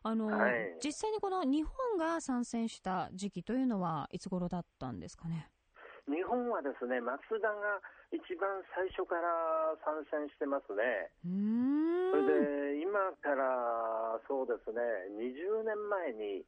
はい、 実際にこの日本が参戦した時期というのはいつ頃だったんですかね。 日本はですね、マツダが一番最初から参戦してますね。それで今からそうですね、20年前に、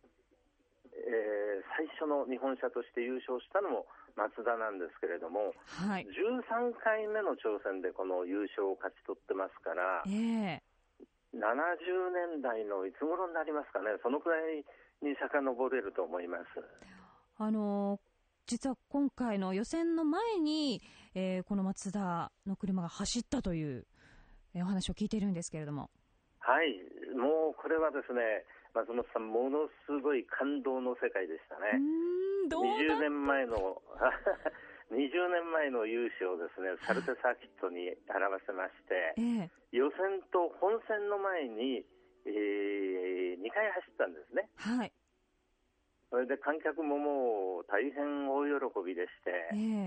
最初の日本車として優勝したのもマツダなんですけれども、 はい、 13回目の挑戦でこの優勝を勝ち取ってますから、70年代のいつ頃になりますかね、そのくらいに遡れると思います。 実は今回の予選の前に、このマツダの車が走ったという、お話を聞いているんですけれども。 はい、もうこれはですね、松本さん、ものすごい感動の世界でしたね。20年前の20年前の優勝をですね、サルテサーキットに表せまして、予選と本戦の前に、2回走ったんですね。 はい。 それで観客ももう大変大喜びでして、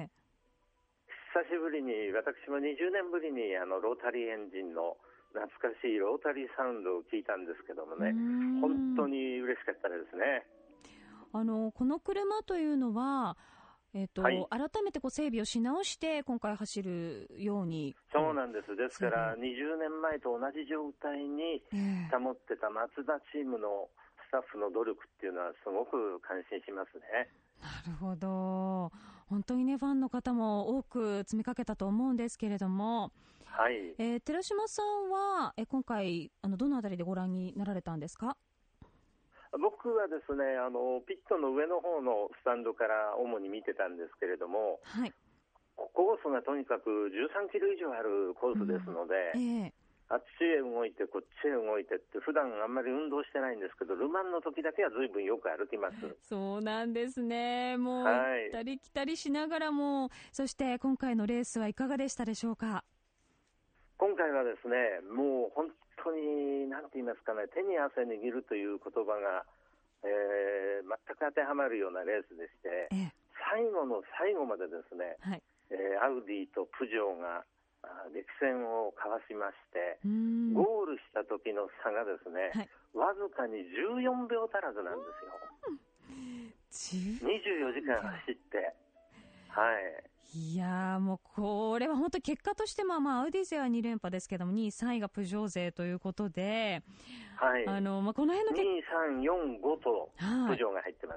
久しぶりに、私も20年ぶりにロータリーエンジンの懐かしいロータリーサウンドを聞いたんですけどもね、本当に嬉しかったですね。 この車というのは、はい、改めて整備をし直して今回走るように。 そうなんです。ですから20年前と同じ状態に保ってたマツダチームのスタッフの努力っていうのはすごく感心しますね。 なるほど。本当にね、ファンの方も多く詰めかけたと思うんですけれども、 はい。 寺島さんは今回どのあたりでご覧になられたんですか？ 僕はですね、ピットの上の方のスタンドから主に見てたんですけれども、 はい、 コースがとにかく13キロ以上あるコースですので、あっちへ動いてこっちへ動いてって普段あんまり運動してないんですけど、ルマンの時だけは随分よく歩きます。 そうなんですね。もう行ったり来たりしながらも、そして今回のレースはいかがでしたでしょうか？ 今回はですね、もう本当に何て言いますかね、手に汗握るという言葉が、全く当てはまるようなレースでして、最後の最後までですね、 はい、 アウディとプジョーが激戦を交わしまして、ゴールした時の差がですね、わずかに14秒足らずなんですよ。24時間走って、 いやー、もうこれは本当に結果としても、アウディ勢は2連覇ですけども、2位、3位がプジョー勢ということで、 この辺の2、3、4、5とプジョーが入ってます。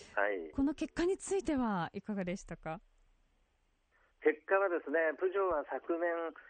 この結果についてはいかがでしたか？ 結果はですね、プジョーは昨年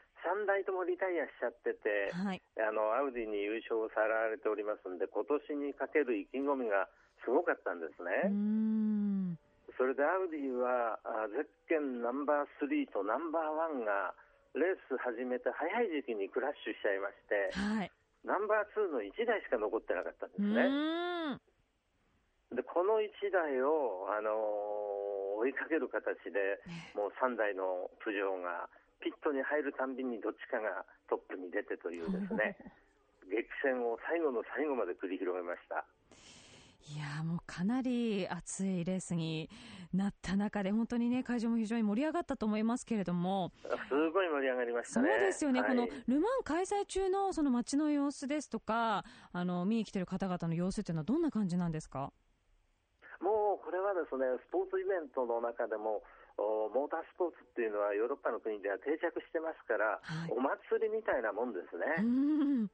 3台ともリタイアしちゃってて、アウディに優勝をさられておりますので、今年にかける意気込みがすごかったんですね。それでアウディはゼッケンナンバー3とナンバー1がレース始めて早い時期にクラッシュしちゃいまして、ナンバー2の1台しか残ってなかったんですね。でこの1台を、追いかける形でもう3台のプジョーがピットに入るたんびにどっちかがトップに出てというですね激戦を最後の最後まで繰り広げました。 いやもうかなり熱いレースになった中で本当にね、会場も非常に盛り上がったと思いますけれども、 すごい盛り上がりましたね。 そうですよね、このルマン開催中のその街の様子ですとか、見に来ている方々の様子というのはどんな感じなんですか？ もうこれはですね、スポーツイベントの中でもモータースポーツっていうのはヨーロッパの国では定着してますから、お祭りみたいなもんですね。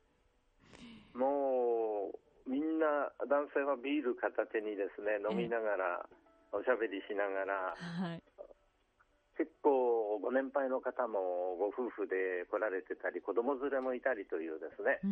もうみんな男性はビール片手にですね、飲みながらおしゃべりしながら、結構ご年配の方もご夫婦で来られてたり、子供連れもいたりというですね。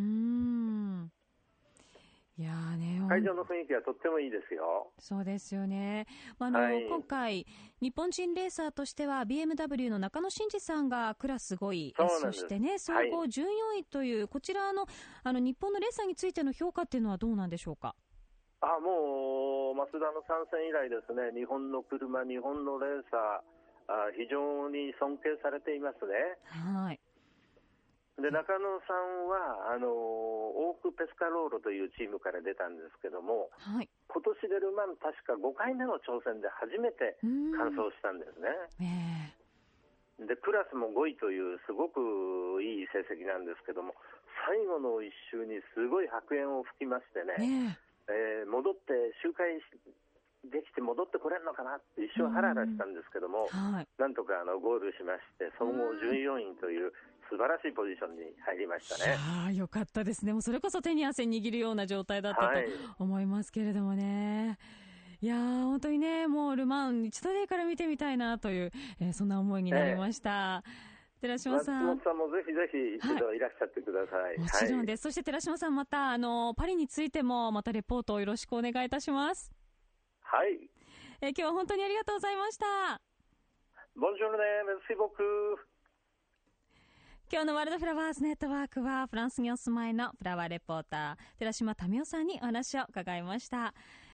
いやね、 会場の雰囲気はとってもいいですよ。 そうですよね。今回日本人レーサーとしては BMW の中野真司さんがクラス5位、そしてね総合14位という、こちらの日本のレーサーについての評価っていうのはどうなんでしょうか？ もうマツダの参戦以来ですね、日本の車、日本のレーサー非常に尊敬されていますね。で中野さんはオーク・ペスカローロというチームから出たんですけども、今年でルマン確か5回目の挑戦で初めて完走したんですね。でクラスも5位というすごくいい成績なんですけども、 最後の一周にすごい白煙を吹きましてね、戻って周回できて戻ってこれるのかなって一瞬ハラハラしたんですけども、なんとかゴールしまして、総合14位という素晴らしいポジションに入りましたね。 よかったですね。もうそれこそ手に汗握るような状態だったと思いますけれどもね。いやー、本当にね、もうルマン一度でいいから見てみたいなという、そんな思いになりました。寺島さん。 松本さんもぜひぜひ一度いらっしゃってください。 もちろんです。そして寺島さん、またパリについてもまたレポートをよろしくお願いいたします。 はい。 今日は本当にありがとうございました。 ボンジョルネ、メルシボク。 今日のワールドフラワーズネットワークはフランスにお住まいのフラワーレポーター寺島民生さんにお話を伺いました。